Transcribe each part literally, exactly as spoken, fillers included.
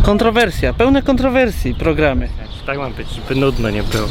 Kontrowersja, pełne kontrowersji programy. Tak ma być, żeby nudno nie było.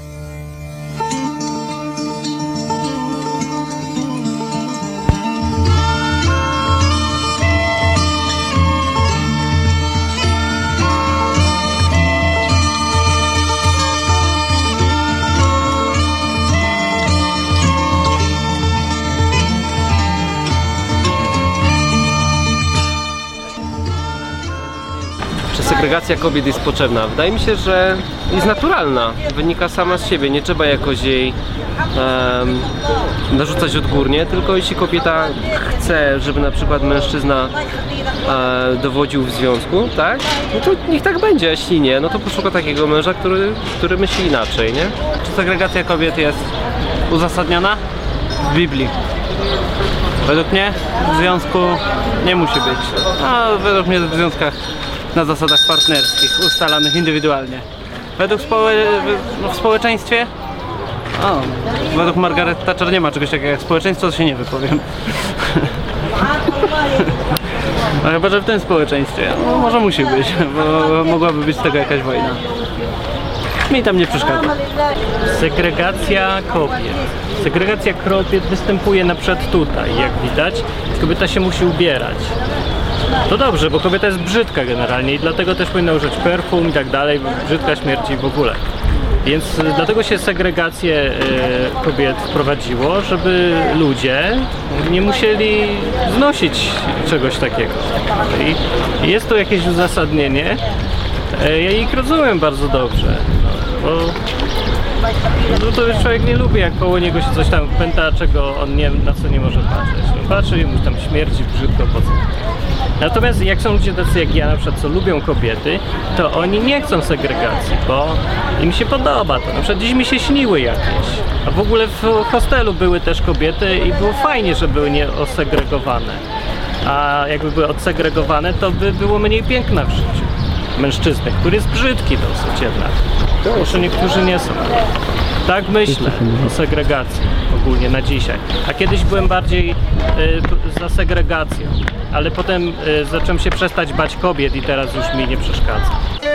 Czy segregacja kobiet jest potrzebna? Wydaje mi się, że jest naturalna, wynika sama z siebie, nie trzeba jakoś jej um, narzucać odgórnie, tylko jeśli kobieta chce, żeby na przykład mężczyzna e, dowodził w związku, tak? No to niech tak będzie, a jeśli nie, no to poszuka takiego męża, który, który myśli inaczej, nie? Czy segregacja kobiet jest uzasadniona? W Biblii. Według mnie w związku nie musi być. A według mnie w związkach na zasadach partnerskich, ustalanych indywidualnie. Według społe... no w społeczeństwie? O, według Margaret Thatcher nie ma czegoś takiego jak społeczeństwo, to się nie wypowiem. No chyba, że w tym społeczeństwie. No, może musi być, bo mogłaby być z tego jakaś wojna. Mi tam nie przeszkadza. Segregacja kobiet. Segregacja kobiet występuje na przykład tutaj, jak widać. Kobieta się musi ubierać. To dobrze, bo kobieta jest brzydka generalnie i dlatego też powinna użyć perfum i tak dalej, brzydka śmierci w ogóle. Więc dlatego się segregację y, kobiet wprowadziło, żeby ludzie nie musieli znosić czegoś takiego. I jest tu jakieś uzasadnienie. Y, ja ich rozumiem bardzo dobrze, no, bo no to człowiek nie lubi, jak koło niego się coś tam pęta, czego on nie, na co nie może patrzeć. No, patrzy i mu tam śmierci brzydko, po co. Natomiast jak są ludzie tacy jak ja, na przykład, co lubią kobiety, to oni nie chcą segregacji, bo im się podoba to. Na przykład dziś mi się śniły jakieś. A w ogóle w hostelu były też kobiety i było fajnie, że były nie osegregowane. A jakby były odsegregowane, to by było mniej piękna w życiu mężczyzny, który jest brzydki dosyć jednak. Może niektórzy nie są. Tak myślę o segregacji ogólnie na dzisiaj. A kiedyś byłem bardziej y, za segregacją, ale potem y, zacząłem się przestać bać kobiet i teraz już mi nie przeszkadza.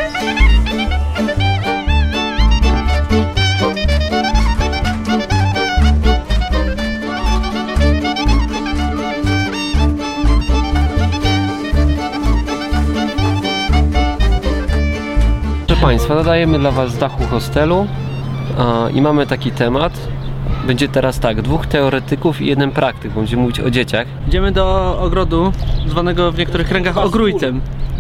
Proszę Państwa, nadajemy dla Was z dachu hostelu a, i mamy taki temat. Będzie teraz tak, dwóch teoretyków i jeden praktyk, bo będziemy mówić o dzieciach. Idziemy do ogrodu, zwanego w niektórych kręgach ogrójcem.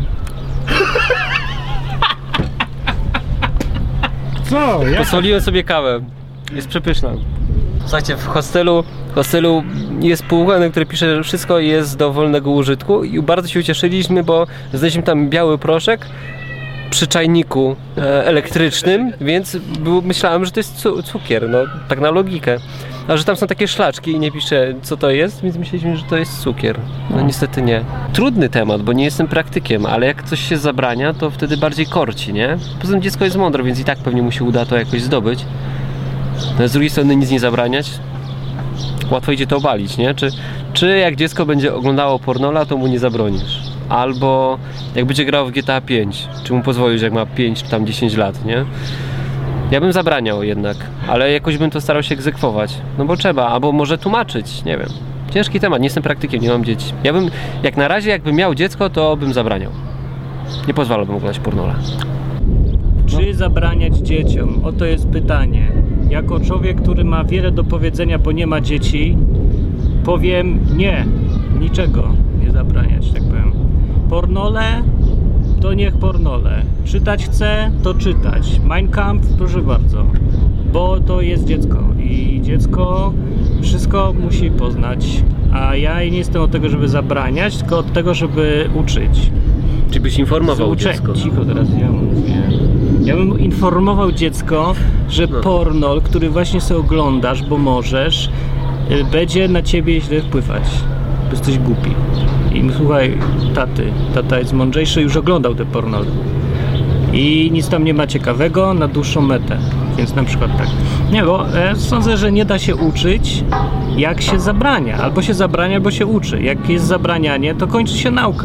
Co? Ja? Posoliłem sobie kawę, jest przepyszna. Słuchajcie, w hostelu, w hostelu jest półkłanek, który pisze, że wszystko jest do wolnego użytku i bardzo się ucieszyliśmy, bo znaleźliśmy tam biały proszek przy czajniku e, elektrycznym, więc był, myślałem, że to jest cu cukier, no tak na logikę. A że tam są takie szlaczki i nie pisze, co to jest, więc myśleliśmy, że to jest cukier. No niestety nie. Trudny temat, bo nie jestem praktykiem, ale jak coś się zabrania, to wtedy bardziej korci, nie? Poza tym dziecko jest mądre, więc i tak pewnie mu się uda to jakoś zdobyć. No, z drugiej strony nic nie zabraniać, łatwo idzie to obalić, nie? Czy, czy jak dziecko będzie oglądało pornola, to mu nie zabronisz? Albo jak będzie grał w G T A pięć, czy mu pozwolisz, jak ma pięć czy tam dziesięć lat, nie? Ja bym zabraniał jednak, ale jakoś bym to starał się egzekwować. No bo trzeba, albo może tłumaczyć, nie wiem. Ciężki temat, nie jestem praktykiem, nie mam dzieci. Ja bym, jak na razie, jakbym miał dziecko, to bym zabraniał. Nie pozwalałbym oglądać pornola. Czy zabraniać dzieciom? Oto jest pytanie. Jako człowiek, który ma wiele do powiedzenia, bo nie ma dzieci, powiem nie, niczego nie zabraniać, tak powiem. Pornole, to niech pornole. Czytać chce, to czytać. Mein Kampf, proszę bardzo. Bo to jest dziecko i dziecko wszystko musi poznać. A ja nie jestem od tego, żeby zabraniać, tylko od tego, żeby uczyć. Czy byś informował Uczę, dziecko? Cicho teraz ja mówię. Ja bym informował dziecko, że no. pornol, który właśnie sobie oglądasz, bo możesz, będzie na ciebie źle wpływać. Bo jesteś głupi. I słuchaj, taty, tata jest mądrzejszy, już oglądał te pornol. I nic tam nie ma ciekawego na dłuższą metę. Więc na przykład tak. Nie, bo e, sądzę, że nie da się uczyć, jak się zabrania. Albo się zabrania, albo się uczy. Jak jest zabranianie, to kończy się nauka. To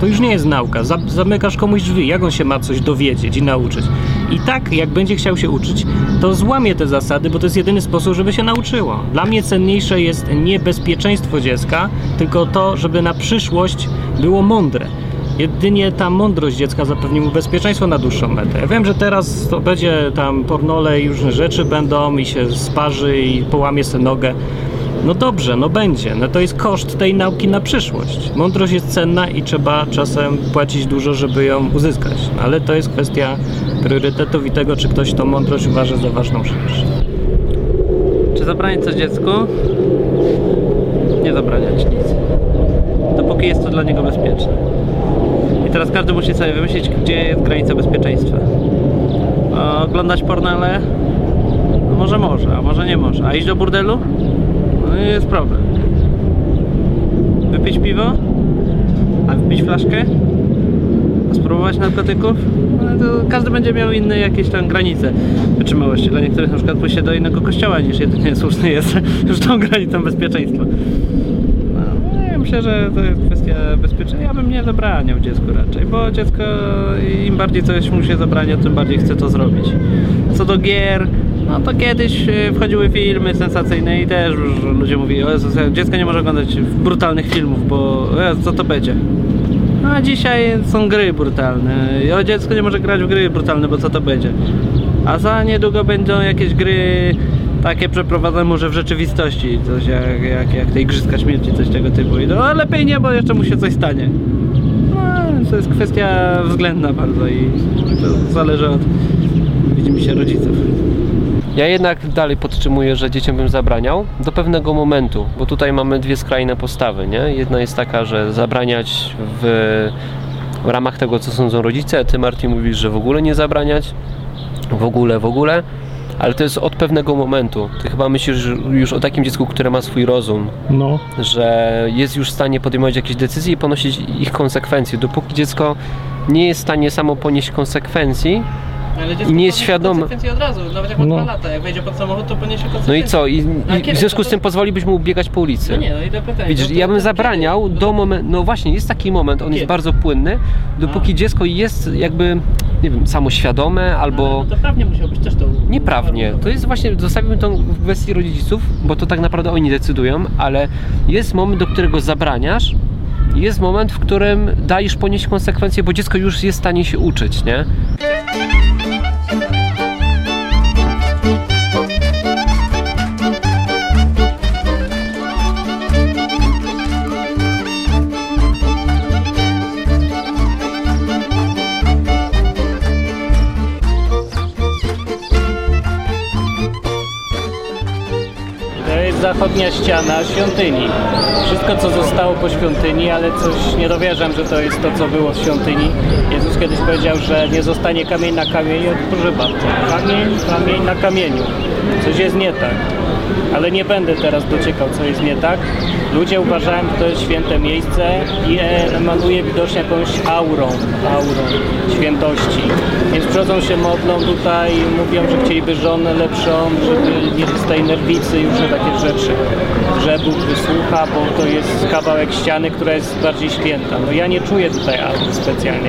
to już nie jest nauka. Zamykasz komuś drzwi, jak on się ma coś dowiedzieć i nauczyć. I tak, jak będzie chciał się uczyć, to złamie te zasady, bo to jest jedyny sposób, żeby się nauczyło. Dla mnie cenniejsze jest nie bezpieczeństwo dziecka, tylko to, żeby na przyszłość było mądre. Jedynie ta mądrość dziecka zapewni mu bezpieczeństwo na dłuższą metę. Ja wiem, że teraz to będzie tam pornole i różne rzeczy będą i się sparzy i połamie sobie nogę. No dobrze, no będzie. No to jest koszt tej nauki na przyszłość. Mądrość jest cenna i trzeba czasem płacić dużo, żeby ją uzyskać. Ale to jest kwestia priorytetów i tego, czy ktoś tą mądrość uważa za ważną rzecz. Czy zabraniać coś dziecku? Nie zabraniać nic. Dopóki jest to dla niego bezpieczne. I teraz każdy musi sobie wymyślić, gdzie jest granica bezpieczeństwa. Oglądać pornole? No może może, a może nie może. A iść do burdelu? No i jest problem. Wypić piwo? A wypić flaszkę? A spróbować narkotyków? No to każdy będzie miał inne jakieś tam granice wytrzymałości. Dla niektórych na przykład pójście do innego kościoła niż jedynie słuszny jest już tą granicą bezpieczeństwa. No, ja myślę, że to jest kwestia bezpieczeństwa. Ja bym nie zabraniał dziecku raczej, bo dziecko im bardziej coś mu się zabrania, tym bardziej chce to zrobić. Co do gier, no to kiedyś wchodziły filmy sensacyjne i też już ludzie mówili, o Jezus, dziecko nie może oglądać brutalnych filmów, bo Jezus, co to będzie? No a dzisiaj są gry brutalne. O, dziecko nie może grać w gry brutalne, bo co to będzie? A za niedługo będą jakieś gry takie przeprowadzone może w rzeczywistości, coś jak, jak, jak te Igrzyska Śmierci, coś tego typu. I no lepiej nie, bo jeszcze mu się coś stanie. No, to jest kwestia względna bardzo i to zależy od, widzimy się, rodziców. Ja jednak dalej podtrzymuję, że dzieciom bym zabraniał do pewnego momentu, bo tutaj mamy dwie skrajne postawy, nie? Jedna jest taka, że zabraniać w, w ramach tego, co sądzą rodzice, a ty, Martin, mówisz, że w ogóle nie zabraniać, w ogóle, w ogóle, ale to jest od pewnego momentu. Ty chyba myślisz już o takim dziecku, które ma swój rozum, no. Że jest już w stanie podejmować jakieś decyzje i ponosić ich konsekwencje. Dopóki dziecko nie jest w stanie samo ponieść konsekwencji, ale i nie jest świadome. Konsekwencje od razu, nawet jak ma No. dwa lata, jak wejdzie pod samochód, to poniesie konsekwencje. No i co? I, A i kiedy? w związku To z tym to- pozwolibyś mu biegać po ulicy. No nie, no i to pytanie. Widzisz, no to, ja bym to zabraniał kiedy? do momentu, no właśnie, jest taki moment, on jest Kiedy? bardzo płynny, dopóki A. dziecko jest jakby, nie wiem, samoświadome albo... No to prawnie musiał być też to... Nieprawnie. To jest właśnie, zostawimy to w kwestii rodziców, bo to tak naprawdę oni decydują, ale jest moment, do którego zabraniasz i jest moment, w którym dajesz ponieść konsekwencje, bo dziecko już jest w stanie się uczyć, nie? To jest zachodnia ściana świątyni. Wszystko, co zostało po świątyni, ale coś nie dowierzam, że to jest to, co było w świątyni. Jezus kiedyś powiedział, że nie zostanie kamień na kamieniu. Proszę bardzo, kamień, kamień na kamieniu. Coś jest nie tak. Ale nie będę teraz dociekał, co jest nie tak. Ludzie uważają, że to jest święte miejsce i emanuje widocznie jakąś aurą, aurą świętości. Więc przychodzą się, modlą tutaj, mówią, że chcieliby żonę lepszą, żeby nie z tej nerwicy i różne takie rzeczy. Że Bóg wysłucha, bo to jest kawałek ściany, która jest bardziej święta. No ja nie czuję tutaj aury specjalnie.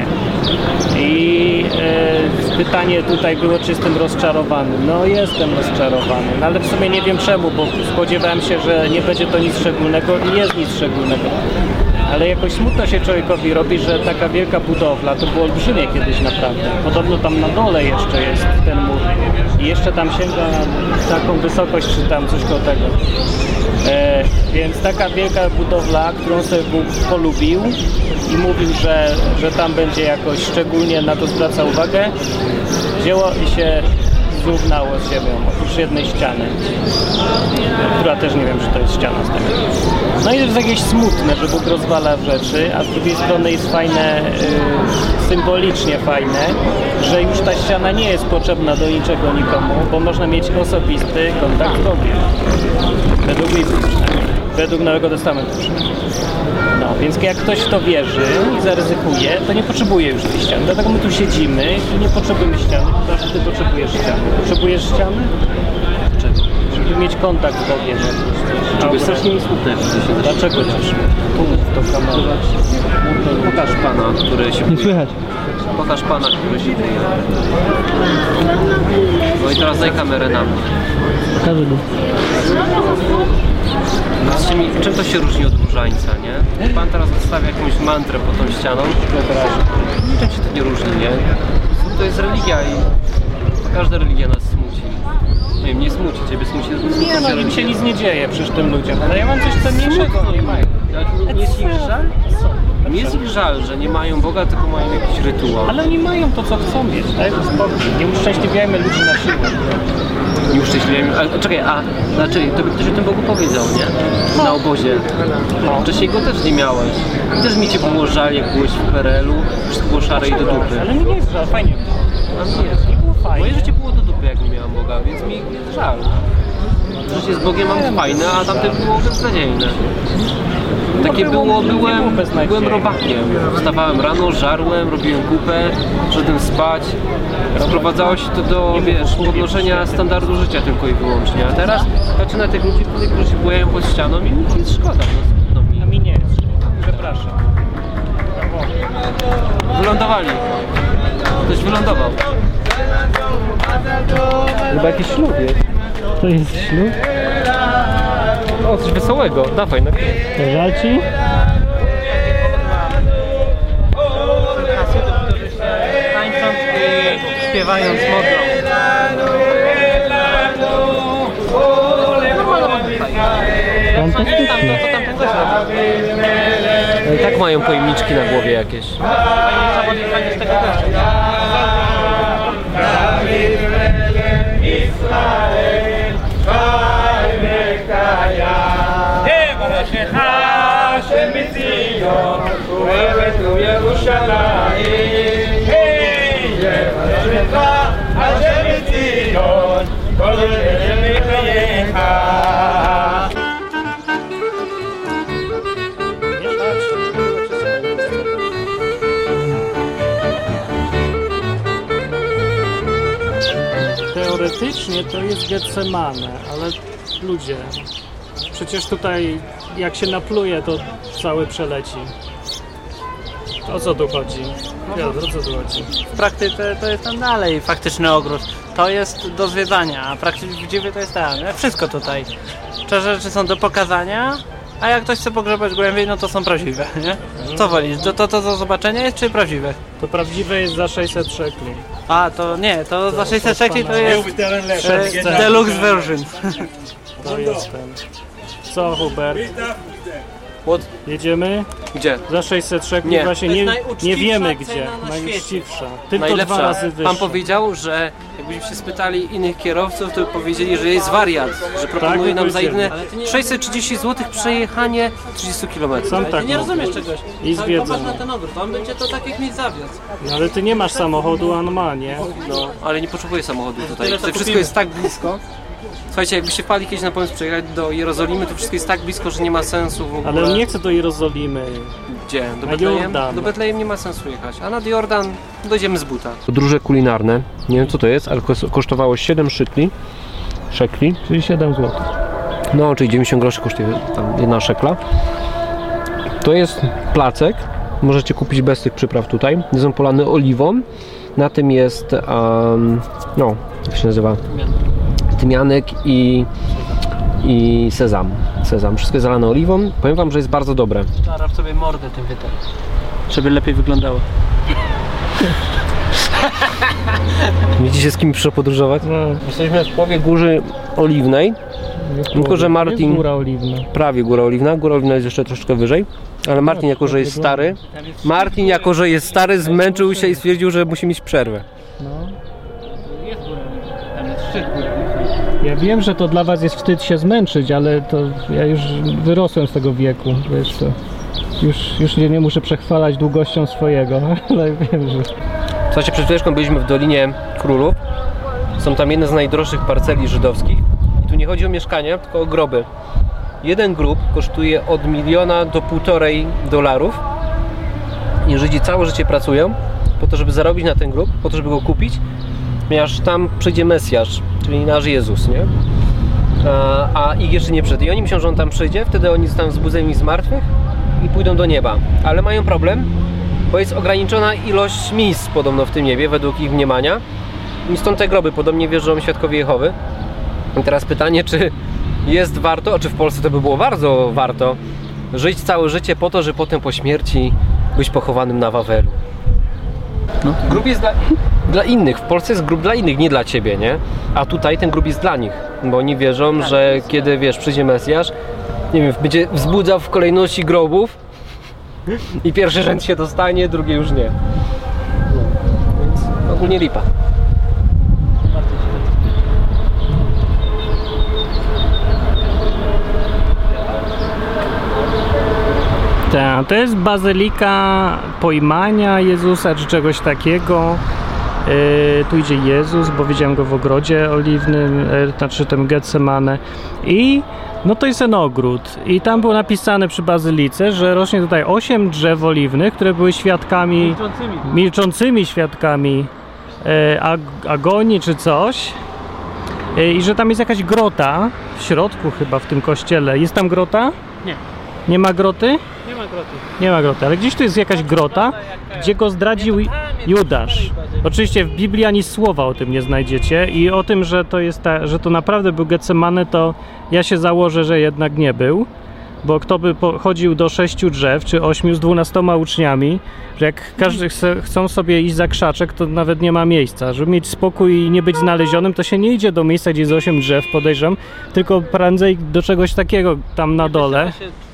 I e, pytanie tutaj było, czy jestem rozczarowany. No jestem rozczarowany, no, ale w sumie nie wiem czemu, bo spodziewałem się, że nie będzie to nic szczególnego i jest nic szczególnego. Ale jakoś smutno się człowiekowi robi, że taka wielka budowla, to było olbrzymie kiedyś naprawdę. Podobno tam na dole jeszcze jest ten mur i jeszcze tam sięga na taką wysokość, czy tam coś koło tego. E, więc taka wielka budowla, którą sobie Bóg polubił i mówił, że, że tam będzie jakoś szczególnie na to zwraca uwagę, wzięło i się zrównało z ziemią, oprócz jednej ściany, która też nie wiem, czy to jest ściana z tego. No i to jest jakieś smutne, że Bóg rozwala rzeczy, a z drugiej strony jest fajne, yy, symbolicznie fajne, że już ta ściana nie jest potrzebna do niczego nikomu, bo można mieć osobisty kontakt z Bogiem. Według Biblii przynajmniej. Według Nowego Testamentu przynajmniej. No, więc jak ktoś w to wierzy i zaryzykuje, to nie potrzebuje już tej ściany. Dlatego my tu siedzimy i nie potrzebujemy ściany, ponieważ ty potrzebujesz ściany. Potrzebujesz ściany? Dlaczego? Żeby mieć kontakt z Bogiem. Czego strasznie mi smutne, że to się Dlaczego też? Tu mów to kamerę. Pokaż pana, który się Nie buje. słychać. Pokaż pana, który się buje. No i teraz daj kamerę na mnie. Każdy. Powiedzcie mi, czym to się różni od różańca, nie? Pan teraz wystawia jakąś mantrę pod tą ścianą. Niczym się to nie różni, nie? To jest religia i każda religia nas smuci. Nie wiem, nie smuci, ciebie smuci. smuci Nie no, im religia. się nic nie dzieje przecież tym ludziom, ale ja mam coś cenniejszego, nie mają. Nie jest ich żal? Nie jest ich żal, że nie mają Boga, tylko mają jakiś rytuał. Ale oni mają to, co chcą mieć, daj to spokój. Nie uszczęśliwiajmy ludzi na siłę. Nie uszczęśliwiają. A czekaj, a znaczy, to by ktoś o tym Bogu powiedział, nie? Na obozie. Wcześniej go też nie miałeś. I też mi cię było żal, jak byłeś w P R L u, wszystko było szare i do dupy. Ale mi nie jest żal, fajnie było. A mi jest. Nie było fajnie. Moje życie było do dupy, jak nie miałam Boga, więc mi jest żal. Życie z Bogiem mam fajne, a tamte było beznadziejne. Takie było- było, nie było byłem, beznadziejne. byłem robakiem. Wstawałem rano, żarłem, robiłem kupę, szedłem spać. Sprowadzało się to do, wiesz, podnoszenia standardu życia tylko i wyłącznie. A teraz patrzę na tych ludzi, którzy się bujają pod ścianą i mi jest szkoda. No, no, A mi nie jest. Przepraszam. wylądowali. Ktoś wylądował. Chyba jakiś ślub jest. To jest ślub? O, coś wesołego. Dawaj, na Żal ci? tańcząc i śpiewając modlą. Fantastycznie. No i tak mają pojemniczki na głowie jakieś. Teoretycznie to jest Getsemane, ale ludzie, przecież tutaj jak się napluje, to cały przeleci. O co tu chodzi? Piotr, o co tu chodzi? W praktyce to jest tam dalej faktyczny ogród. To jest do zwiedzania, a prawdziwy to jest tam. Wszystko tutaj. Te rzeczy są do pokazania, a jak ktoś chce pogrzebać głębiej, no to są prawdziwe, nie? Co wolisz? To, to, to do zobaczenia jest czy prawdziwe? To prawdziwe jest za sześćset szekli. A, to nie, to za sześćset szekli to jest Przed e, deluxe version. To jest ten. Co, Hubert? What? Jedziemy? Gdzie? Za sześćset szekli Nie. właśnie To nie, jest najuczciwsza nie wiemy cena gdzie. na Najuczciwsza. Tylko Najlepsza. dwa razy wyższa. Pan powiedział, że jakbyśmy się spytali innych kierowców, to by powiedzieli, że jest wariat, że proponuje by nam za powiedzieli. jedyne sześćset trzydzieści złotych przejechanie trzydzieści kilometrów. Sam Ty tak nie mówią. rozumiesz czegoś. I z To wiedzą. Popatrz na ten ogród, on będzie to tak jak mieć zawiózł. No, ale ty nie masz samochodu, a on ma, nie? No, ale nie potrzebuję samochodu tutaj. Tyle, co Tutaj wszystko kupimy. jest tak blisko. Słuchajcie, jakbyście wpadli kiedyś na pomysł przejechać do Jerozolimy, to wszystko jest tak blisko, że nie ma sensu w ogóle. Ale on nie chce do Jerozolimy. Gdzie? Do Na Betlejem? Jordan. Do Betlejem nie ma sensu jechać, a nad Jordan dojdziemy z buta. Podróże kulinarne, nie wiem co to jest, ale kosztowało siedem szykli. Szekli. Czyli siedem złotych. No, czyli dziewięćdziesiąt groszy kosztuje tam jedna szekla. To jest placek. Możecie kupić bez tych przypraw tutaj. Jest on polany oliwą. Na tym jest, um, no, jak się nazywa? Tymianek i, i sezam. Sezam. Wszystko jest zalane oliwą. Powiem wam, że jest bardzo dobre. Zarab sobie mordę tym wytem. Żeby lepiej wyglądało. Widzicie, z kim przyszło podróżować? No. Jesteśmy w połowie Góry Oliwnej. Tylko, że Martin... Jest góra oliwna. Prawie Góra Oliwna. Góra Oliwna jest jeszcze troszeczkę wyżej. Ale Martin, jako że jest stary, Martin, jako że jest stary, zmęczył się i stwierdził, że musi mieć przerwę. No. Jest góra oliwna. Tam jest szczyt góry. Ja wiem, że to dla was jest wstyd się zmęczyć, ale to ja już wyrosłem z tego wieku, wiesz to. Już, już nie, nie muszę przechwalać długością swojego, ale wiem, że... Słuchajcie, przed chwileczką byliśmy w Dolinie Królów. Są tam jedne z najdroższych parceli żydowskich. I tu nie chodzi o mieszkania, tylko o groby. Jeden grób kosztuje od miliona do półtorej dolarów. I Żydzi całe życie pracują po to, żeby zarobić na ten grób, po to, żeby go kupić, ponieważ tam przyjdzie Mesjasz, czyli nasz Jezus, nie? A, a ich jeszcze nie przyjdzie. I oni myślą, że on tam przyjdzie, wtedy oni zostaną wzbudzeni z martwych i pójdą do nieba. Ale mają problem, bo jest ograniczona ilość miejsc podobno w tym niebie, według ich mniemania. I stąd te groby, podobnie wierzą świadkowie Jehowy. I teraz pytanie, czy jest warto, a czy w Polsce to by było bardzo warto, żyć całe życie po to, że potem po śmierci być pochowanym na Wawelu. No. Grób jest dla, dla innych, w Polsce jest grób dla innych, nie dla ciebie, nie? A tutaj ten grób jest dla nich, bo oni wierzą, że kiedy, wiesz, przyjdzie Mesjasz, nie wiem, będzie wzbudzał w kolejności grobów i pierwszy rzęd się dostanie, drugi już nie. No, więc ogólnie lipa. Ta, to jest bazylika pojmania Jezusa czy czegoś takiego. Yy, tu idzie Jezus, bo widziałem go w ogrodzie oliwnym, yy, znaczy tym Getsemane. I no to jest ten ogród. I tam było napisane przy bazylice, że rośnie tutaj osiem drzew oliwnych, które były świadkami, milczącymi, milczącymi świadkami yy, ag agonii czy coś. Yy, I że tam jest jakaś grota w środku chyba w tym kościele. Jest tam grota? Nie. Nie ma groty? Nie ma groty. Nie ma groty, ale gdzieś tu jest jakaś grota, gdzie go zdradził Judasz. Oczywiście w Biblii ani słowa o tym nie znajdziecie i o tym, że to jest ta, że to naprawdę był Getsemane, to ja się założę, że jednak nie był, bo kto by chodził do sześciu drzew czy ośmiu z dwunastoma uczniami, że jak każdy chce, chcą sobie iść za krzaczek, to nawet nie ma miejsca. Żeby mieć spokój i nie być znalezionym, to się nie idzie do miejsca, gdzie jest osiem drzew, podejrzewam, tylko prędzej do czegoś takiego tam na dole.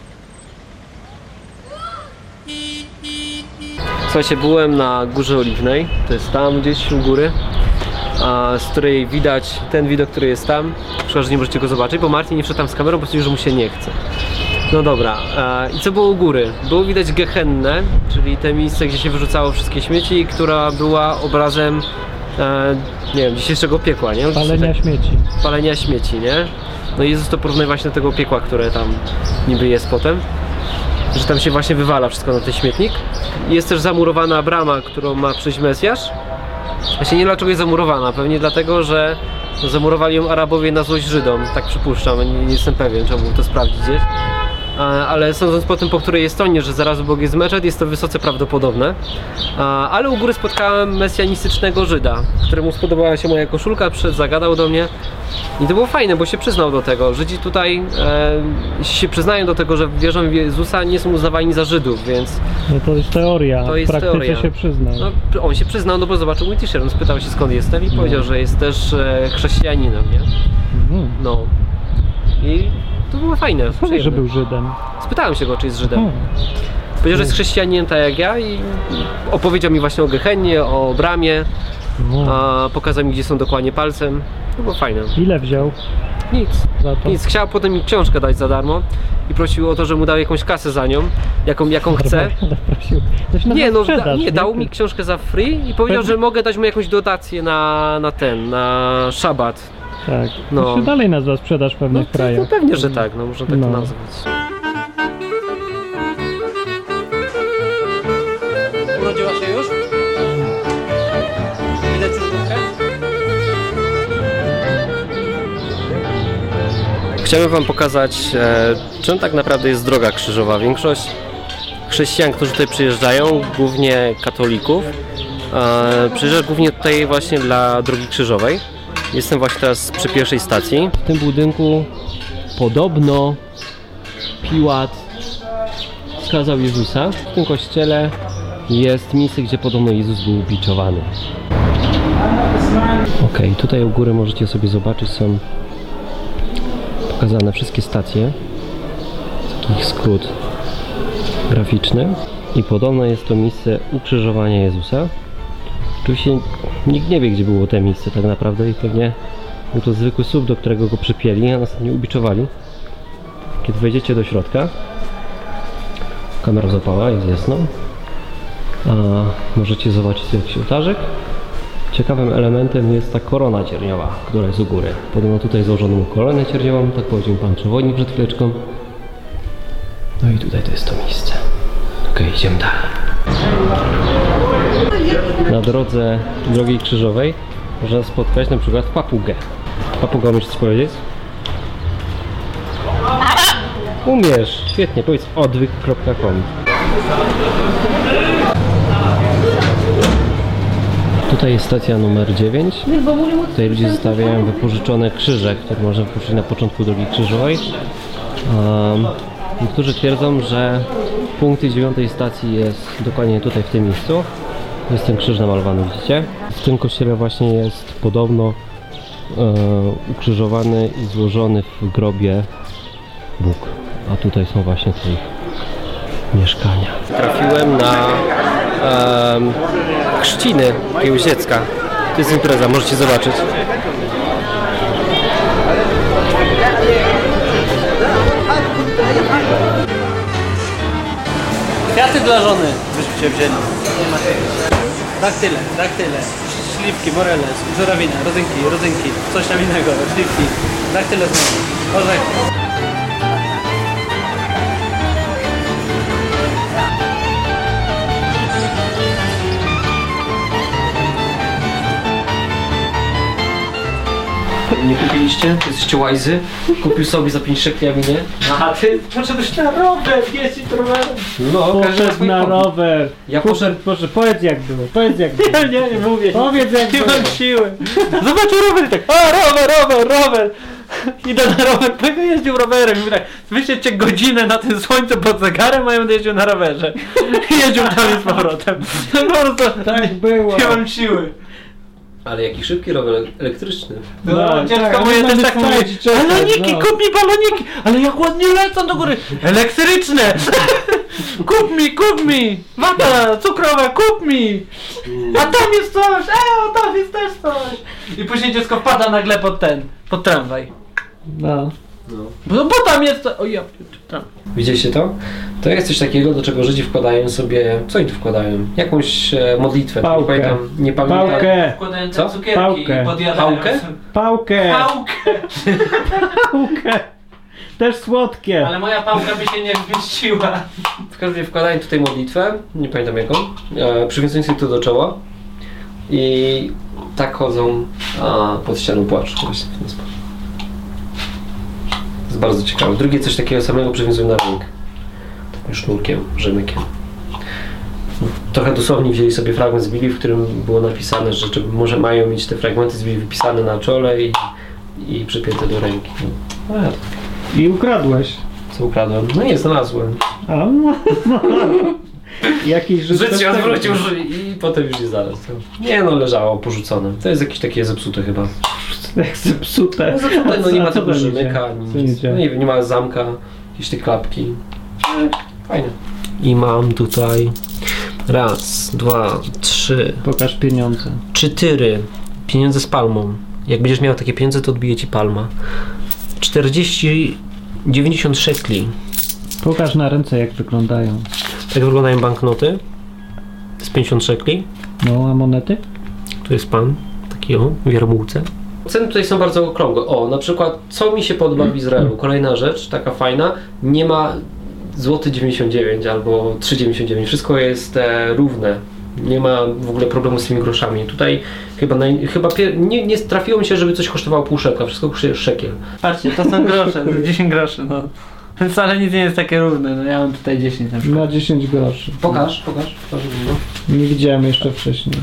Słuchajcie, byłem na Górze Oliwnej, to jest tam gdzieś u góry, a z której widać ten widok, który jest tam. Szkoda, że nie możecie go zobaczyć, bo Martin nie wszedł tam z kamerą, bo stwierdził, że mu się nie chce. No dobra, e, i co było u góry? Było widać Gehennę, czyli te miejsce, gdzie się wyrzucało wszystkie śmieci, która była obrazem, e, nie wiem, dzisiejszego piekła, nie? Palenia śmieci. Palenia śmieci, nie? No i Jezus to porównuje właśnie do tego piekła, które tam niby jest potem. Że tam się właśnie wywala wszystko na ten śmietnik. Jest też zamurowana brama, którą ma przyjść Mesjasz. Właśnie nie wiem, dlaczego jest zamurowana, pewnie dlatego, że zamurowali ją Arabowie na złość Żydom, tak przypuszczam, nie, nie jestem pewien, trzeba było to sprawdzić gdzieś. Ale sądząc po tym, po której jest stronie, że zaraz obok jest meczet, jest to wysoce prawdopodobne. Ale u góry spotkałem mesjanistycznego Żyda, któremu spodobała się moja koszulka, przyszedł, zagadał do mnie. I to było fajne, bo się przyznał do tego. Żydzi tutaj, e, jeśli się przyznają do tego, że wierzą w Jezusa, nie są uznawani za Żydów, więc... No to jest teoria, to jest w praktyce teoria. się przyznał. No, on się przyznał, no bo zobaczył mój t-shirt, on spytał się skąd jestem i no. powiedział, że jest też e, chrześcijaninem, nie? Mhm. No. I to było fajne, Fajnie, że był Żydem. Spytałem się go, czy jest Żydem. Hmm. Powiedział, że jest chrześcijaninem tak jak ja i opowiedział mi właśnie o Gehennie, o bramie, No. a pokazał mi, gdzie są dokładnie palcem. To było fajne. Ile wziął Nic. za to? Nic. Chciał potem mi książkę dać za darmo i prosił o to, że mu dał jakąś kasę za nią, jaką, jaką chce. Prosił. Coś na Nie, no sprzedaż, da, nie, dał mi książkę za free i powiedział, że mogę dać mu jakąś dotację na, na ten, na szabat. Tak. No. To się dalej nazywa sprzedaż w pewnych No, krajach. no pewnie, że tak, no można tak No. to nazwać. Urodziła się już? Widać córkę? Chciałbym wam pokazać, e, czym tak naprawdę jest droga krzyżowa. Większość chrześcijan, którzy tutaj przyjeżdżają, głównie katolików, e, przyjeżdża głównie tutaj właśnie dla drogi krzyżowej. Jestem właśnie teraz przy pierwszej stacji. W tym budynku podobno Piłat skazał Jezusa. W tym kościele jest miejsce, gdzie podobno Jezus był ubiczowany. Ok, tutaj u góry możecie sobie zobaczyć, są pokazane wszystkie stacje. Taki skrót graficzny. I podobno jest to miejsce ukrzyżowania Jezusa. Oczywiście nikt nie wie, gdzie było to miejsce tak naprawdę i pewnie był to zwykły słup, do którego go przypięli, a następnie ubiczowali. Kiedy wejdziecie do środka, kamera zapała, jest jasno, a możecie zobaczyć jakiś ołtarzyk. Ciekawym elementem jest ta korona cierniowa, która jest u góry. Podobno tutaj złożono mu koronę cierniową, tak powiedział pan przewodnik przed chwileczką. No i tutaj to jest to miejsce. Ok, idziemy dalej. Na drodze drogi krzyżowej można spotkać na przykład papugę. Papuga, umiesz coś powiedzieć? Umiesz, świetnie, powiedz odwyk kropka com. Tutaj jest stacja numer dziewięć. Tutaj ludzie zostawiają wypożyczone krzyże, które można wypożyczyć na początku drogi krzyżowej. Um, niektórzy twierdzą, że punkt tej dziewiątej stacji jest dokładnie tutaj, w tym miejscu. Jest ten krzyż namalowany, widzicie? W tym kościele właśnie jest podobno e, ukrzyżowany i złożony w grobie Bóg. A tutaj są właśnie te ich mieszkania. Trafiłem na um, chrzciny jakiegoś dziecka. To jest impreza, możecie zobaczyć. Kwiaty dla żony byśmy się wzięli. Daktyle, daktyle, śliwki, moreles, żurawina, rodzynki, rodzynki, coś tam innego, śliwki, daktyle znowu, orzechy. Nie kupiliście? Jesteście łajzy? Kupił sobie za pięć szekli, a mi nie? A ty poszedłeś na rower, jeździć rowerem. No, każdy ma Poszedł swój na hobby. rower. Ja Poszedł, poszedłem... poszedł, powiedz jak było, powiedz jak było. Nie, nie, nie mówię. Powiedz jak Nie było. mam siły. Zobaczył rower i tak, a rower, rower, rower. Idę na rower, bo ja jeździł rowerem i mówię tak, wysiedźcie godzinę na tym słońcu pod zegarem, a ja będę jeździł na rowerze. I jeździł tam i z powrotem. No po prostu Tak było. nie mam siły. Ale jaki szybki rower elektryczny. No, No, dziecko tak, moje ale też mamy tak mówi, stać, czekać, baloniki, no. kup mi baloniki, ale jak ładnie lecą do góry, elektryczne, kup mi, kup mi, wata cukrowa, kup mi, a tam jest coś, e, tam jest też coś. I później dziecko wpada nagle pod ten, pod tramwaj, No. bo, bo tam jest to, o ja, tam. Widzieliście to? To jest coś takiego, do czego Żydzi wkładają sobie... Co oni tu wkładają? Jakąś e, modlitwę. Pałkę. Nie pamiętam. Nie pamiętam. Pałkę. Wkładają te Co? cukierki Pałkę. i podjadają. Pałkę? Pałkę. Pałkę. Pałkę. Też słodkie. Ale moja pałka by się nie zmieściła. W każdym razie wkładają tutaj modlitwę. Nie pamiętam jaką. E, przywiązując sobie to do czoła. I tak chodzą a, pod ścianą płaczu. Właśnie w ten sposób. To jest bardzo ciekawe. Drugie coś takiego samego przywiązują na rękę. Takim sznurkiem, rzemykiem. Trochę dosłownie wzięli sobie fragment z Biblii, w którym było napisane, że czy może mają mieć te fragmenty z Biblii wypisane na czole i, i przypięte do ręki. No, a ja to, I ukradłeś. co ukradłem? No nie, znalazłem. A no. Jakiś Żyd Żyd też się tak odwrócił robi. i potem już nie znalazł. Nie no, leżało porzucone. To jest jakieś takie zepsute chyba. Jak zepsute. No, zepsute, no nie ma A co tego to rzemyka, idzie? Co nic. idzie? No nie wiem, nie ma zamka, jakieś te klapki. E, Fajne. I mam tutaj raz, dwa, trzy, Pokaż pieniądze. cztery pieniądze z palmą. Jak będziesz miał takie pieniądze, to odbije ci palma. czterdzieści, dziewięćdziesiąt szekli. Pokaż na ręce jak wyglądają. Tak wyglądają banknoty. To jest pięćdziesiąt szekli. No, a monety? Tu jest pan, taki o, w jarmułce. Ceny tutaj są bardzo okrągłe. O, na przykład, co mi się podoba w Izraelu? Kolejna rzecz, taka fajna. Nie ma złoty dziewięćdziesiąt dziewięć albo trzy dziewięćdziesiąt dziewięć. Wszystko jest e, równe. Nie ma w ogóle problemu z tymi groszami. Tutaj chyba, naj, chyba pier, nie, nie trafiło mi się, żeby coś kosztowało pół szekla. Wszystko kosztuje szekiel. Patrzcie, to są grosze, dziesięć groszy, no. Wcale nic nie jest takie równe, no ja mam tutaj dziesięć na przykład. Na dziesięć groszy. Pokaż, pokaż. pokaż no. Nie widziałem jeszcze wcześniej.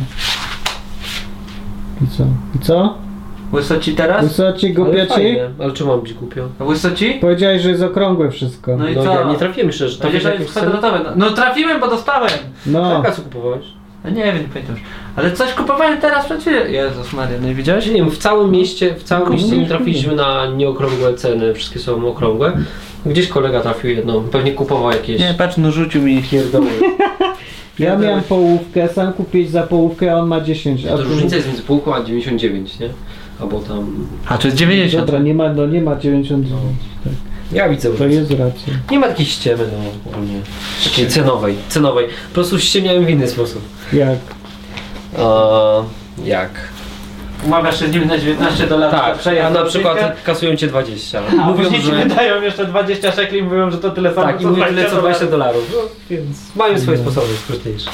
I co? I co? Łysoci teraz? Wysoci, Ale głupia ci? fajnie. Ale czemu mam być głupio? Łysoci? Powiedziałeś, że jest okrągłe wszystko. No i No co? ja nie trafiłem jeszcze, że To tam wiesz, jest jest jakaś cena. kwadratowe. No trafiłem, bo dostałem. No. Jaka co kupowałeś? No nie wiem, nie pamiętam już. Ale coś kupowałem teraz przed chwilą. Jezus Maria, no i widziałeś? Nie wiem, w całym mieście, w całym mieście nie nie trafiliśmy na nieokrągłe ceny, wszystkie są okrągłe. Gdzieś kolega trafił jedną, pewnie kupował jakieś Nie, patrz, no rzucił mi. pierdoły. Ja miałem połówkę, sam kupiłeś za połówkę, a on ma dziesięć. A To tu- różnica jest między półką a dziewięćdziesiąt dziewięć, nie? Albo tam... A, to jest dziewięćdziesiąt. Dobra, nie ma, no nie ma dziewięćdziesiąt dziewięć. Tak. Ja widzę, To jest racja. nie ma takiej ściemy, no ogólnie. Takiej cenowej, cenowej. Po prostu ściemniałem w inny sposób. Jak? A, jak? Umawiasz się z nim na dziewiętnaście dolarów. Tak, za przejazd a na do przykład odcinka, kasują cię dwadzieścia. a Mówią, później ci że... wydają jeszcze dwadzieścia szekli i mówią, że to tyle samo, Tak, i co mówią tyle co dwadzieścia dolarów. dolarów. No, więc mają swoje sposoby sprytniejsze.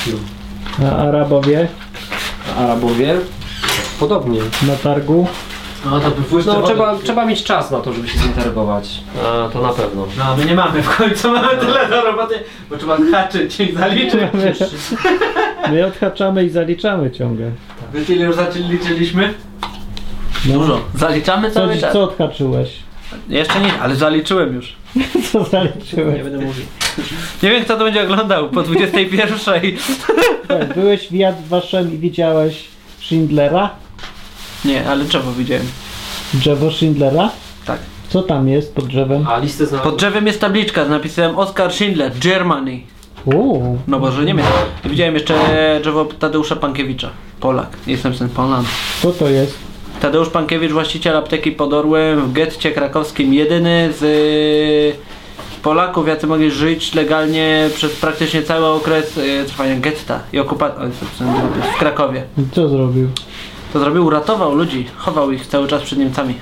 No. A Arabowie A Arabowie? Podobnie. na targu? No to by No trzeba, trzeba mieć czas na to, żeby się zinteregować. A, to na pewno. No my nie mamy w końcu, mamy tyle do roboty, bo trzeba haczyć i zaliczyć. My odhaczamy i zaliczamy ciągle. Wy ile już liczyliśmy? No. Dużo. Zaliczamy Co, cały czas. co odhaczyłeś? Jeszcze nie, ale zaliczyłem już. Co zaliczyłeś? Nie będę mówił. Nie wiem kto to będzie oglądał po dwudziestej pierwszej. Tak, byłeś w Yad Vashem i widziałeś Schindlera? Nie, ale drzewo widziałem. Drzewo Schindlera? Tak. Co tam jest pod drzewem? A listę znam. Pod drzewem jest tabliczka z napisem Oskar Schindler, Germany. Uuu, No bo że Niemiec. Widziałem jeszcze drzewo Tadeusza Pankiewicza. Polak. Jestem ten Poland. co to jest? Tadeusz Pankiewicz, właściciel apteki pod Orłem w getcie krakowskim. Jedyny z y, Polaków, jacy mogli żyć legalnie przez praktycznie cały okres y, trwania getta i okupacji w Krakowie. I co zrobił? To zrobił, uratował ludzi, chował ich cały czas przed Niemcami.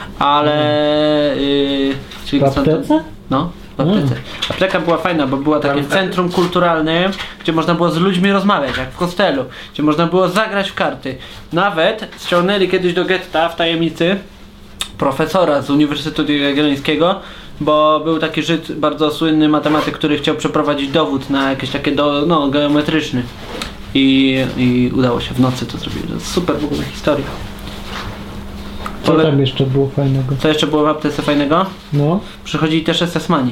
Ale... Yy, czyli W aptece? No, w aptece. Apteka była fajna, bo była takie centrum kulturalne, gdzie można było z ludźmi rozmawiać, jak w hostelu, gdzie można było zagrać w karty. Nawet ściągnęli kiedyś do getta w tajemnicy profesora z Uniwersytetu Jagiellońskiego, bo był taki Żyd, bardzo słynny matematyk, który chciał przeprowadzić dowód na jakieś takie, do, no, geometryczny. I, I udało się w nocy to zrobić. To jest super w ogóle historia. Co Pole... tam jeszcze było fajnego? Co jeszcze było w aptece fajnego? No, Przychodzili też esesmani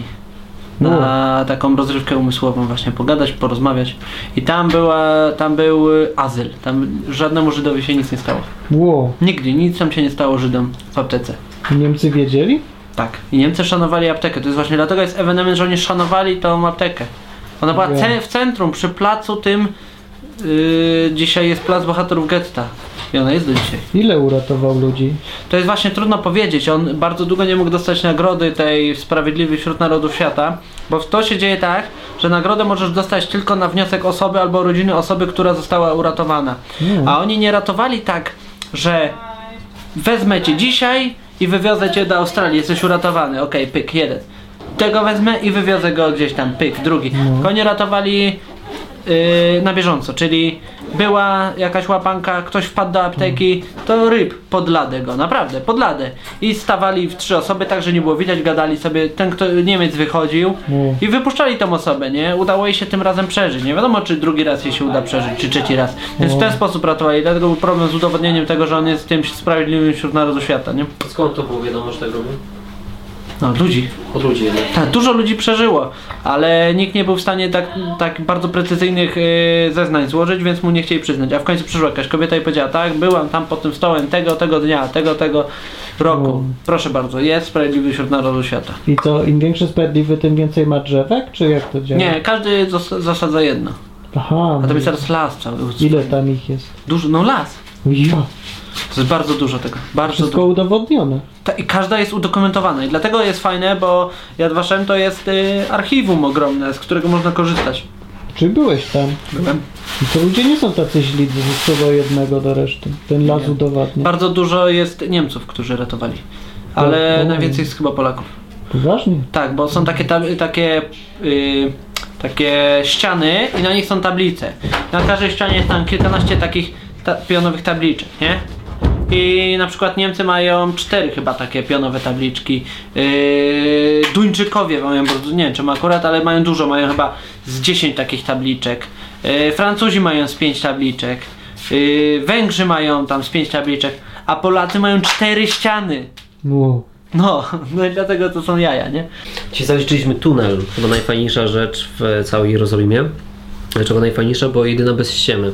na taką rozrywkę umysłową właśnie, pogadać, porozmawiać. I tam była, tam był azyl. Tam żadnemu Żydowi się nic nie stało. wow. Nigdy, nic tam się nie stało Żydom w aptece. Niemcy wiedzieli? Tak. I Niemcy szanowali aptekę. To jest właśnie dlatego jest ewenement, że oni szanowali tą aptekę. Ona była Ja. ce w centrum, przy placu tym. Yy, dzisiaj jest plac bohaterów getta. I ona jest do dzisiaj. Ile uratował ludzi? To jest właśnie trudno powiedzieć. On bardzo długo nie mógł dostać nagrody tej Sprawiedliwy wśród Narodów Świata, bo to się dzieje tak, że nagrodę możesz dostać tylko na wniosek osoby albo rodziny osoby, która została uratowana. Nie. A oni nie ratowali tak, że wezmę cię dzisiaj i wywiozę cię do Australii, jesteś uratowany. Okej, okay, pyk, jeden. Tego wezmę i wywiozę go gdzieś tam, pyk, drugi. No. Tylko oni ratowali yy, na bieżąco, czyli była jakaś łapanka, ktoś wpadł do apteki, to ryb, pod ladę go, naprawdę, pod ladę. I stawali w trzy osoby, tak że nie było widać, gadali sobie, ten kto Niemiec wychodził No. i wypuszczali tą osobę, nie? Udało jej się tym razem przeżyć. Nie wiadomo, czy drugi raz jej się uda przeżyć, czy trzeci raz. Więc w ten sposób ratowali, dlatego był problem z udowodnieniem tego, że on jest tym sprawiedliwym wśród narodu świata, nie? Skąd to było wiadomo, że tak robił? No, ludzi. Od ludzi jednak. Tak, dużo ludzi przeżyło, ale nikt nie był w stanie tak, tak bardzo precyzyjnych yy, zeznań złożyć, więc mu nie chcieli przyznać. A w końcu przyszła jakaś kobieta i powiedziała, tak, byłam tam pod tym stołem tego, tego dnia, tego, tego roku. No. Proszę bardzo, jest sprawiedliwy wśród narodu świata. I co, im większy sprawiedliwy, tym więcej ma drzewek? Czy jak to działa? Nie, każdy zas- zasadza jedno. Aha, A tam jest teraz las cały. ile tam ich jest? Dużo, no las. Ja, To jest bardzo dużo tego, bardzo wszystko dużo. udowodnione. Ta, I każda jest udokumentowana i dlatego jest fajne, bo Yad Vashem to jest y, archiwum ogromne, z którego można korzystać. Czy byłeś tam? Byłem. I to ludzie nie są tacy źli co do jednego do reszty. Ten las Nie. udowadnia. Bardzo dużo jest Niemców, którzy ratowali, ale No. najwięcej jest chyba Polaków. Poważnie? Tak, bo są takie, tab- takie, yy, takie ściany i na nich są tablice. Na każdej ścianie jest tam kilkanaście takich ta- pionowych tabliczek, nie? I na przykład Niemcy mają cztery chyba takie pionowe tabliczki. Yy, Duńczykowie mają, bardzo, nie wiem czym akurat, ale mają dużo, mają chyba z dziesięć takich tabliczek. Yy, Francuzi mają z pięć tabliczek. Yy, Węgrzy mają tam z pięć tabliczek, a Polacy mają cztery ściany. Wow. No, no i dlatego to są jaja, nie? Dzisiaj zaliczyliśmy tunel, chyba najfajniejsza rzecz w całej Jerozolimie. Dlaczego najfajniejsza? Bo jedyna bez ściemy.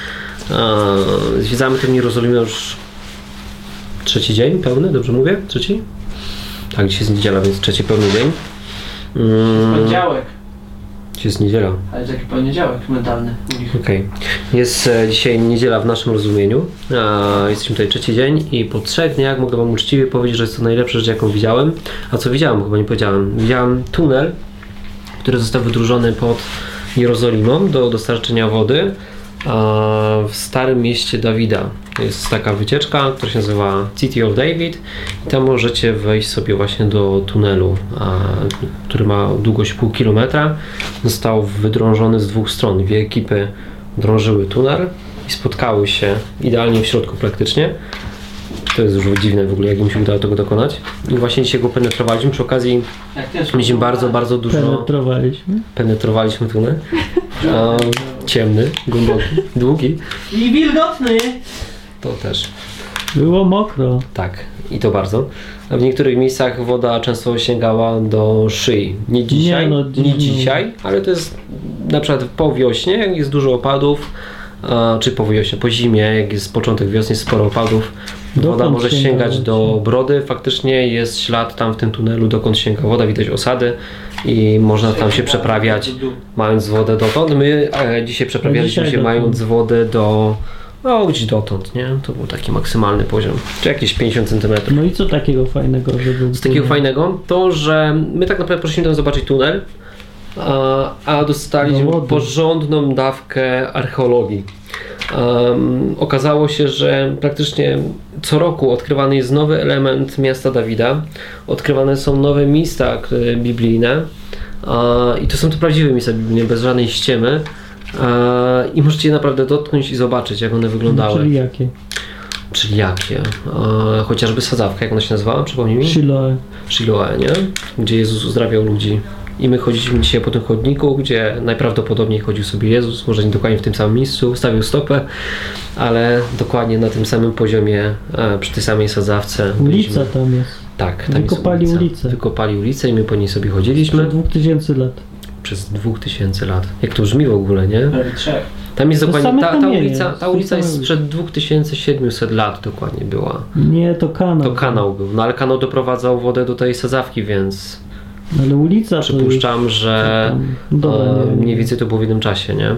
Eee, Zwiedzamy tę Jerozolimę już trzeci dzień pełny, dobrze mówię? Trzeci? Tak, dzisiaj jest niedziela, więc trzeci pełny dzień. Mm, Poniedziałek. dzisiaj jest niedziela. Ale jest taki poniedziałek mentalny u nich. Okej. Jest e, dzisiaj niedziela w naszym rozumieniu. E, jesteśmy tutaj trzeci dzień i po trzech dniach mogę wam uczciwie powiedzieć, że jest to najlepsza rzecz, jaką widziałem. A co widziałem? Chyba nie powiedziałem. Widziałem tunel, który został wydłużony pod Jerozolimą do dostarczenia wody a w starym mieście Dawida. Jest taka wycieczka, która się nazywa City of David i tam możecie wejść sobie właśnie do tunelu, a, który ma długość pół kilometra. Został wydrążony z dwóch stron. Dwie ekipy drążyły tunel i spotkały się idealnie w środku praktycznie. To jest już dziwne w ogóle, jak mi się udało tego dokonać. I właśnie dzisiaj go penetrowaliśmy. Przy okazji mieliśmy bardzo, bardzo dużo... Penetrowaliśmy. Penetrowaliśmy tunel. A, ciemny, głęboki, długi. I wilgotny. To też. Było mokro. Tak, i to bardzo. A w niektórych miejscach woda często sięgała do szyi. Nie dzisiaj, Nie, nie, no, dziwne. dzisiaj, ale to jest na przykład po wiośnie, jak jest dużo opadów, a, czy po wiośnie, po zimie, jak jest początek wiosny, jest sporo opadów, woda Dokąd może sięga sięgać woda? do brody. Faktycznie jest ślad tam w tym tunelu, dokąd sięga woda, widać osady i można tam się przeprawiać, mając wodę dotąd. My e, dzisiaj przeprawialiśmy Dzisiaj się dotąd. mając wodę do no gdzieś dotąd, nie? To był taki maksymalny poziom, czy jakieś pięćdziesiąt centymetrów. No i co takiego fajnego, że był? Z takiego fajnego, to że my tak naprawdę poszliśmy tam zobaczyć tunel, a, a dostaliśmy Dowody. porządną dawkę archeologii. Um, okazało się, że praktycznie co roku odkrywany jest nowy element miasta Dawida, odkrywane są nowe miejsca które, biblijne a, i to są to prawdziwe miejsca biblijne, bez żadnej ściemy. E, I możecie je naprawdę dotknąć i zobaczyć, jak one wyglądały. Czyli jakie? Czyli jakie? E, chociażby sadzawka, jak ona się nazywała? Przypomnij mi? Shiloh. Shiloh, nie? Gdzie Jezus uzdrawiał ludzi. I my chodziliśmy dzisiaj po tym chodniku, gdzie najprawdopodobniej chodził sobie Jezus, może nie dokładnie w tym samym miejscu, stawił stopę, ale dokładnie na tym samym poziomie, e, przy tej samej sadzawce. Ulica byliśmy. tam jest. Tak, tam Wykopali jest ulica. ulicę. Wykopali ulicę i my po niej sobie chodziliśmy. Przed dwóch tysięcy lat. Przez dwóch tysięcy lat. Jak to brzmi w ogóle, nie? Tam jest To dokładnie, same ta, ta kamienie, ulica, ta to ulica same jest ulice. sprzed dwa tysiące siedemset lat dokładnie była. Nie, to kanał. To kanał był, no ale kanał doprowadzał wodę do tej sadzawki, więc Ale ulica przypuszczam, to że tam, dobra, e, nie wiem. mniej więcej to było w jednym czasie, nie?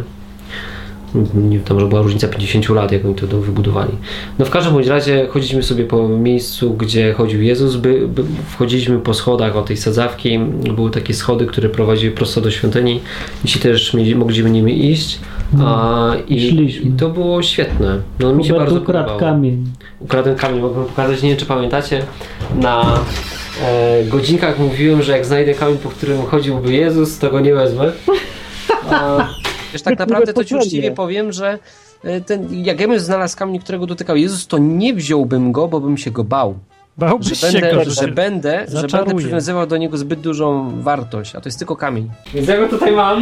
Nie, tam, że była różnica pięćdziesiąt lat, jak oni to do- wybudowali. No w każdym bądź razie chodziliśmy sobie po miejscu, gdzie chodził Jezus, by, by, wchodziliśmy po schodach od tej sadzawki, były takie schody, które prowadziły prosto do świątyni i ci też mieli, mogliśmy nimi iść. A, i, szliśmy. I to było świetne. No, mi się Hubert bardzo ukradł podobało. kamień. Ukradłem kamień, mogę wam pokazać, nie wiem czy pamiętacie, na e, godzinkach mówiłem, że jak znajdę kamień, po którym chodziłby Jezus, to go nie wezmę. A, wiesz, tak naprawdę to ci uczciwie powiem, że e, ten, jak ja bym znalazł kamień, którego dotykał Jezus, to nie wziąłbym go, bo bym się go bał. Bałbyś Że się będę, go, że będę, że Zaczaruje. będę przywiązywał do niego zbyt dużą wartość, a to jest tylko kamień. Więc ja go tutaj mam.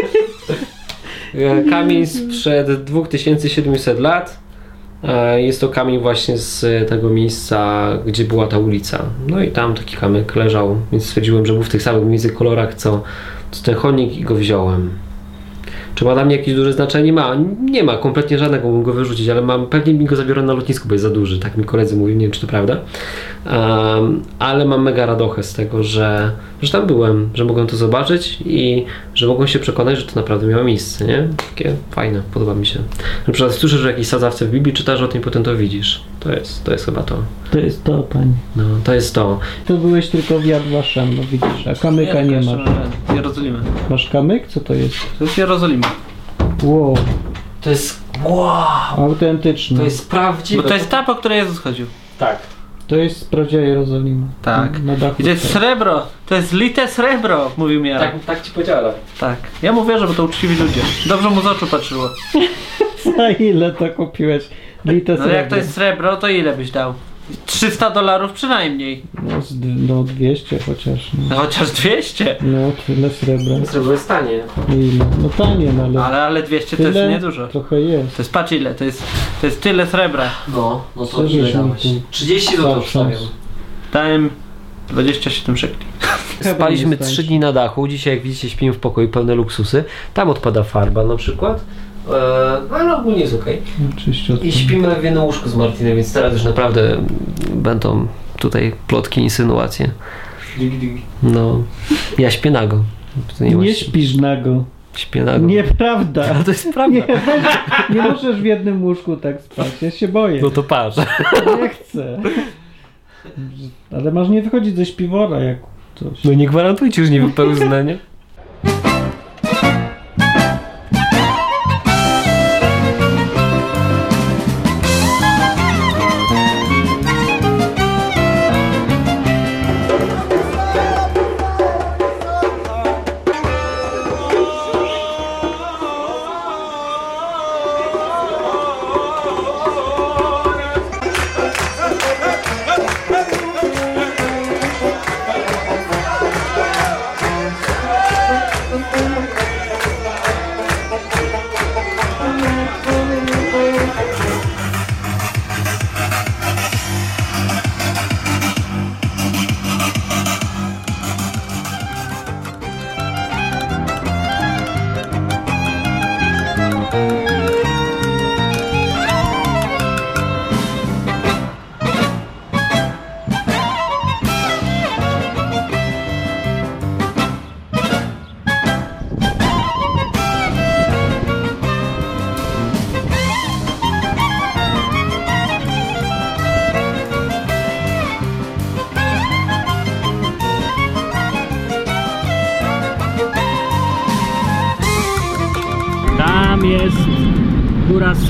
E, Kamień sprzed dwa tysiące siedemset lat. E, Jest to kamień właśnie z tego miejsca, gdzie była ta ulica. No i tam taki kamyk leżał, więc stwierdziłem, że był w tych samych mniej więcej kolorach co, co ten chodnik i go wziąłem. Czy ma dla mnie jakieś duże znaczenie? Ma. Nie ma, kompletnie żadnego, mógł go wyrzucić, ale mam, pewnie mi go zabiorę na lotnisku, bo jest za duży, tak mi koledzy mówią, nie wiem czy to prawda. Um, ale mam mega radochę z tego, że, że tam byłem, że mogłem to zobaczyć i że mogłem się przekonać, że to naprawdę miało miejsce, nie? Takie fajne, podoba mi się. Na przykład słyszysz, że jakiś sadzawce w Biblii czytasz o tym i potem to widzisz. To jest, to jest chyba to. To jest to, pani. No, to jest to. Tu byłeś tylko w Yad Vashem, no widzisz, a kamyka nie masz. Jerozolimy. Masz kamyk? Co to jest? To jest Jerozolima. Wow, To jest, wow, autentyczne. to jest prawdziwe. Bo to jest ta, po której Jezus chodził. Tak. To jest prawdziwa Jerozolima. Tak. Na dachu. I to jest srebro. To jest lite srebro, mówił mi Jarek. Tak, tak ci powiedziałem. Tak. Ja mu wierzę, bo to uczciwi ludzie. Dobrze mu z oczu patrzyło. Za ile to kupiłeś? Lite No jak to jest srebro, to ile byś dał? trzysta dolarów przynajmniej. No, z, no dwieście chociaż. No No, chociaż dwieście. no tyle srebra. Srebro jest tanie. Ile? No tanie, no ale... Ale, ale dwieście to tyle jest niedużo. trochę jest. To jest, patrz ile, to jest, to jest tyle srebra. No, no to Co ile żeś mi dałeś? tu trzydzieści złotych zatrząsł? wstawiam. Dałem dwadzieścia siedem szekli. Spaliśmy nie trzy stać. dni na dachu, dzisiaj jak widzicie śpimy w pokoju pełne luksusy. Tam odpada farba na przykład, eee, ale ogólnie jest okej. Oczywiście. I śpimy w jednym łóżku z Martinem, więc teraz już naprawdę będą tutaj plotki, insynuacje. No, ja śpię nago. To Nie, ma- śpisz nago. Śpię nago. Nieprawda. Ale to jest prawda. Nie, nie możesz w jednym łóżku tak spać, ja się boję. No to patrz. Nie chcę. Ale masz nie wychodzić ze śpiwora jak coś. No nie gwarantujcie, że nie wypełznę, nie?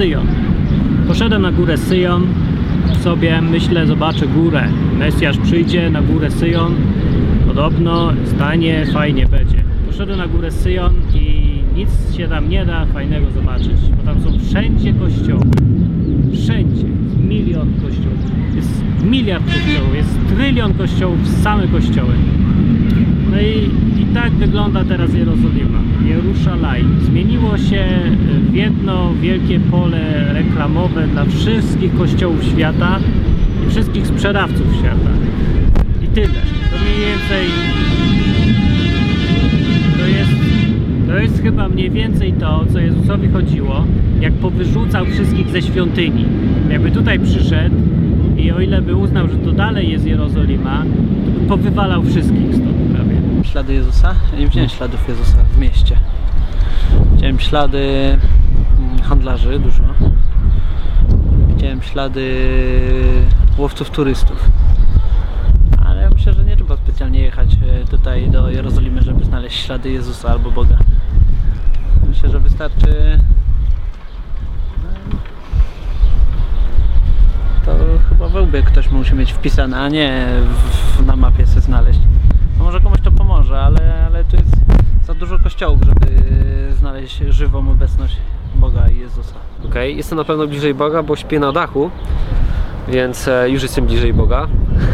Syjon. Poszedłem na górę Syjon, sobie myślę, zobaczę górę. Mesjasz przyjdzie na górę Syjon, podobno stanie, fajnie będzie. Poszedłem na górę Syjon i nic się tam nie da fajnego zobaczyć, bo tam są wszędzie kościoły. Wszędzie. Jest milion kościołów. Jest miliard kościołów. Jest trylion kościołów, same kościoły. No i, i tak wygląda teraz Jerozolima. Jeruszalaim. Zmieniło się w jedno wielkie pole reklamowe dla wszystkich kościołów świata i wszystkich sprzedawców świata. I tyle. To mniej więcej to jest, to jest chyba mniej więcej to, o co Jezusowi chodziło, jak powyrzucał wszystkich ze świątyni. Jakby tutaj przyszedł i o ile by uznał, że to dalej jest Jerozolima, to by powywalał wszystkich stąd prawie. Ślady Jezusa? Ja nie widziałem śladów Jezusa w mieście. Widziałem ślady handlarzy, dużo. Widziałem ślady łowców turystów. Ale ja myślę, że nie trzeba specjalnie jechać tutaj do Jerozolimy, żeby znaleźć ślady Jezusa albo Boga. Myślę, że wystarczy... To chyba we łbie ktoś musi mieć wpisane, a nie w, na mapie sobie znaleźć. No może komuś to pomoże, ale, ale tu jest za dużo kościołów, żeby znaleźć żywą obecność Boga i Jezusa. Okej, okay. Jestem na pewno bliżej Boga, bo śpię na dachu, więc e, już jestem bliżej Boga.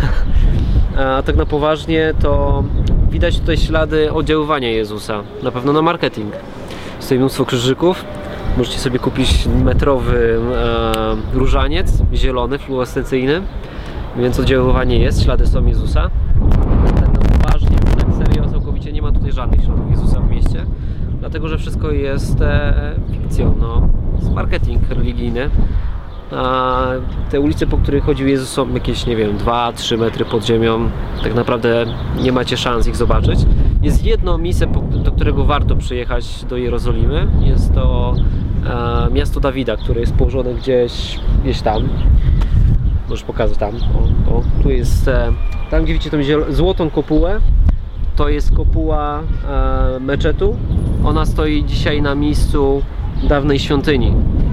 A tak na poważnie to widać tutaj ślady oddziaływania Jezusa, na pewno na marketing. Stoi mnóstwo krzyżyków. Możecie sobie kupić metrowy e, różaniec, zielony, fluorescencyjny, więc oddziaływanie jest, ślady są Jezusa. Tak na poważnie, tak serio, całkowicie nie ma tutaj żadnych śladów Jezusa w mieście, dlatego że wszystko jest e, fikcją, no, jest marketing religijny. A te ulice, po których chodził Jezus, są jakieś, nie wiem, dwa trzy metry pod ziemią. Tak naprawdę nie macie szans ich zobaczyć. Jest jedno miejsce, do którego warto przyjechać do Jerozolimy. Jest to e, miasto Dawida, które jest położone gdzieś, gdzieś tam. Możesz pokazać tam. O, o. Tu jest, e, tam gdzie widzicie tą złotą kopułę, to jest kopuła e, meczetu. Ona stoi dzisiaj na miejscu dawnej świątyni.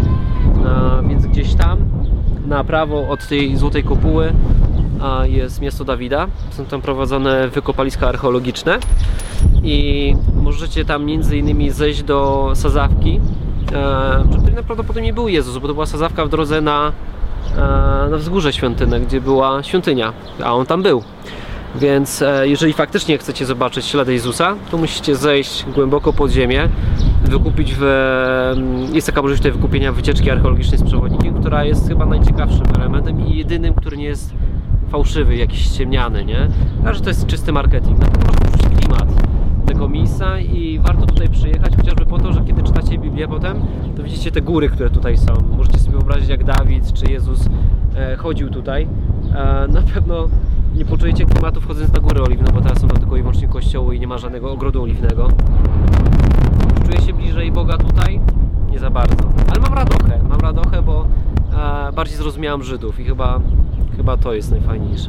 A więc gdzieś tam na prawo od tej złotej kopuły a jest miasto Dawida. Są tam prowadzone wykopaliska archeologiczne i możecie tam między innymi zejść do sadzawki, e, w której prawdopodobnie był Jezus, bo to była sadzawka w drodze na, e, na wzgórze świątynne, gdzie była świątynia, a on tam był. Więc e, jeżeli faktycznie chcecie zobaczyć ślady Jezusa, to musicie zejść głęboko pod ziemię, wykupić w... Jest taka możliwość tutaj wykupienia wycieczki archeologicznej z przewodnikiem, która jest chyba najciekawszym elementem i jedynym, który nie jest fałszywy, jakiś ściemniany, nie? Także to jest czysty marketing. Na pewno można poczuć klimat tego miejsca i warto tutaj przyjechać, chociażby po to, że kiedy czytacie Biblię potem, to widzicie te góry, które tutaj są. Możecie sobie wyobrazić, jak Dawid czy Jezus e, chodził tutaj. E, na pewno nie poczujecie klimatu wchodząc na Górę Oliwną, bo teraz są tam tylko i wyłącznie kościoły i nie ma żadnego ogrodu oliwnego. Czuję się bliżej Boga tutaj? Nie za bardzo. Ale mam radochę, mam radochę, bo e, bardziej zrozumiałem Żydów i chyba, chyba to jest najfajniejsze.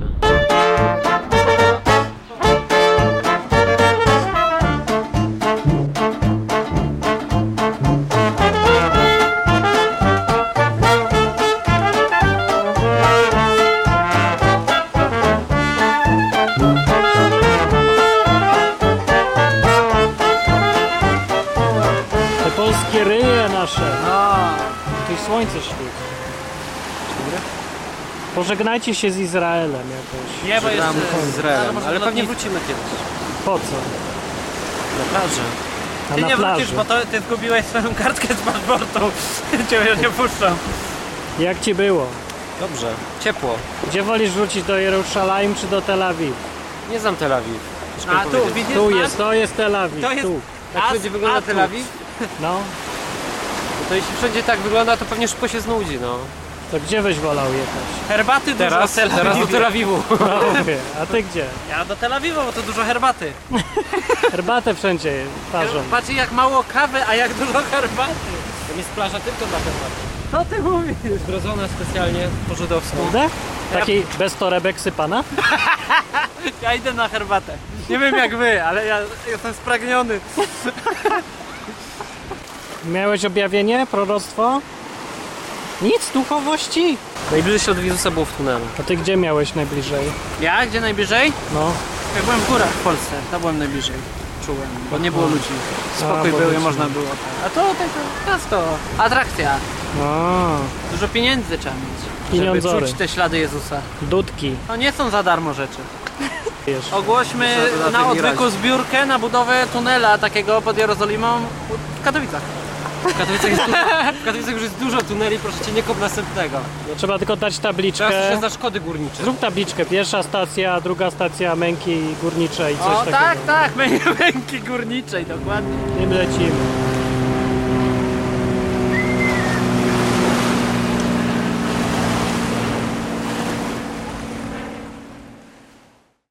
Polskie ryje nasze. A, tu i słońce świeci. Pożegnajcie się z Izraelem jakoś. Nie, bo jest z Izraelem, ale, ale pewnie lotnisko. wrócimy kiedyś. Po co? Na plaży. A Ty na nie plaży. wrócisz, bo to, ty zgubiłeś swoją kartkę z paszportu. Cię nie puszczam. Jak ci było? Dobrze, ciepło. Gdzie wolisz wrócić, do Jerusalem czy do Tel Awiw? Nie znam Tel Awiw. A tu widzisz? Tu masz? jest, to jest Tel Awiw. To jest- Tu. Tak A- wszędzie wygląda a tu? Tel Awiw? No, To jeśli wszędzie tak wygląda, to pewnie szybko się znudzi, no. to gdzie byś wolał jechać? Herbaty dużo Teraz, w Tel teraz do Awiwie. Tel Awiwu. No, mówię. A ty gdzie? Ja do Tel Awiwu, bo to dużo herbaty. Herbatę wszędzie parzą. Patrzcie jak mało kawy, a jak dużo herbaty. Tam jest plaża tylko dla herbaty. Co ty mówisz? Zgrodzona specjalnie po żydowsku. Prawda? Takiej bez torebek sypana? Ja idę na herbatę. Nie wiem jak wy, ale ja jestem spragniony. Miałeś objawienie, proroctwo? Nic, duchowości. Najbliżej od Jezusa było w tunelu. A ty gdzie miałeś najbliżej? Ja? Gdzie najbliżej? No. Jak byłem w górach w Polsce, to byłem najbliżej. Czułem, bo nie było ludzi. Spokój A, bo był i ludzi. można było. A to tak, to miasto, atrakcja. A, Dużo pieniędzy trzeba mieć, żeby Pieniądzory. czuć te ślady Jezusa. dudki. To nie są za darmo rzeczy. Wiesz. Ogłośmy Trzeba na wybierać. odwyku zbiórkę na budowę tunela takiego pod Jerozolimą w Katowicach. W Katowicach, jest dużo, w Katowicach już jest dużo tuneli, proszę cię, nie kop następnego. No, trzeba tylko dać Teraz tabliczkę. już jest za szkody górnicze. Zrób tabliczkę. Pierwsza stacja, druga stacja męki górniczej i coś O takiego. tak, tak, mę- męki górniczej, dokładnie. Nie lecimy.